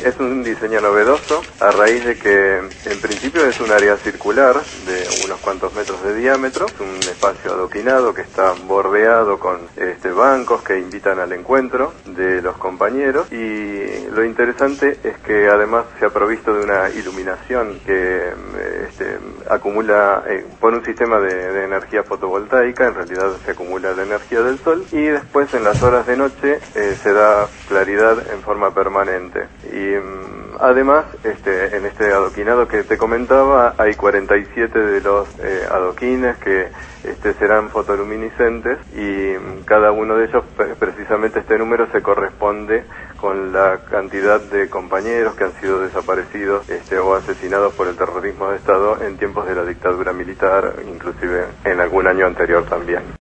Es un diseño novedoso a raíz de que en principio es un área circular de unos cuantos metros de diámetro, es un espacio adoquinado que está bordeado con bancos que invitan al encuentro de los compañeros, y lo interesante es que además se ha provisto de una iluminación que acumula por un sistema de energía fotovoltaica. En realidad se acumula la energía del sol y después en las horas de noche se da claridad en forma permanente. Y además en este adoquinado que te comentaba hay 47 de los adoquines que serán fotoluminiscentes, y cada uno de ellos, precisamente este número, se corresponde con la cantidad de compañeros que han sido desaparecidos o asesinados por el terrorismo de Estado en tiempos de la dictadura militar, inclusive en algún año anterior también.